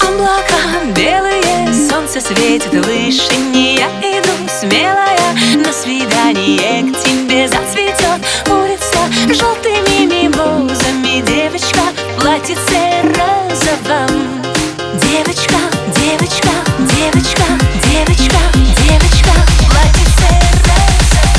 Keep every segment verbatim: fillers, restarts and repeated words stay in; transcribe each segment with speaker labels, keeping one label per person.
Speaker 1: Облака белые, солнце светит выше, не я иду смелая, на свидание к тебе зацветет улица желтыми мимозами. Девочка в платьице розовом. Девочка, девочка, девочка, девочка, девочка в платьице розовом.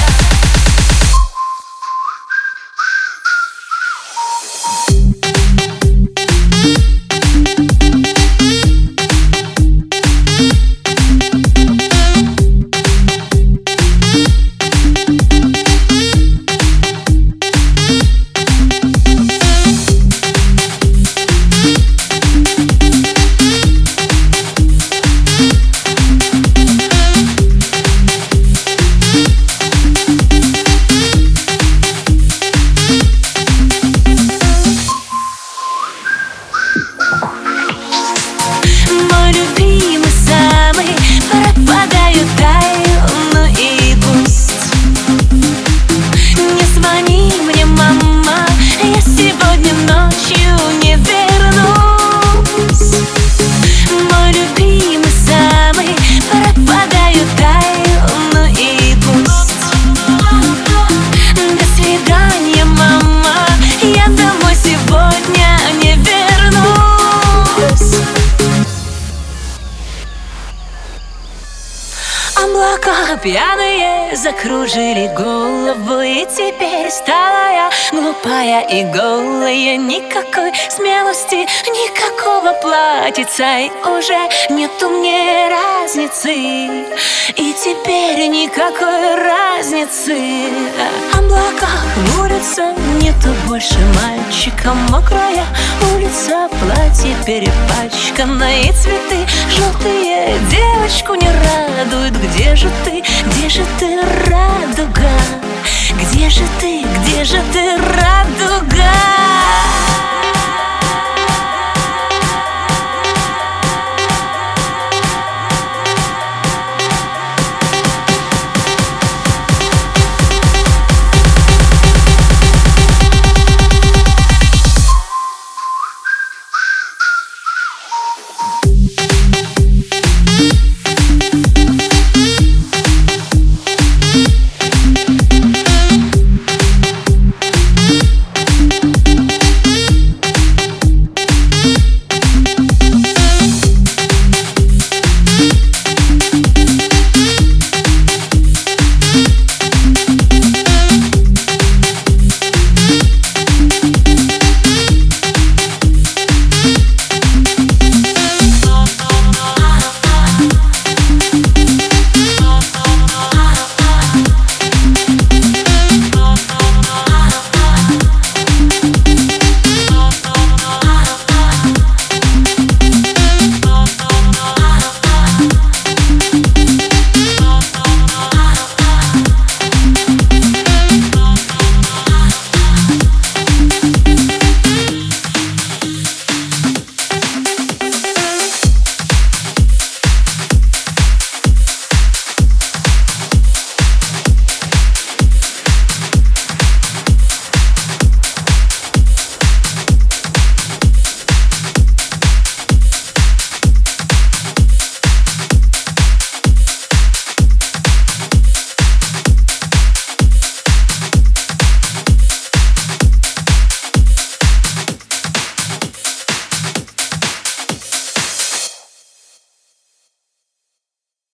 Speaker 1: Облака пьяные закружили голову, и теперь стала я глупая и голая. Никакой смелости, никакого платьица, и уже нету мне разницы. И теперь никакой разницы. Облака хмурятся, нету больше мальчика. Мокрая улица, платье перепачкано, и цветы желтые девочку не радуют. Где же ты, где же ты, радуга? Где же ты, где же ты, радуга?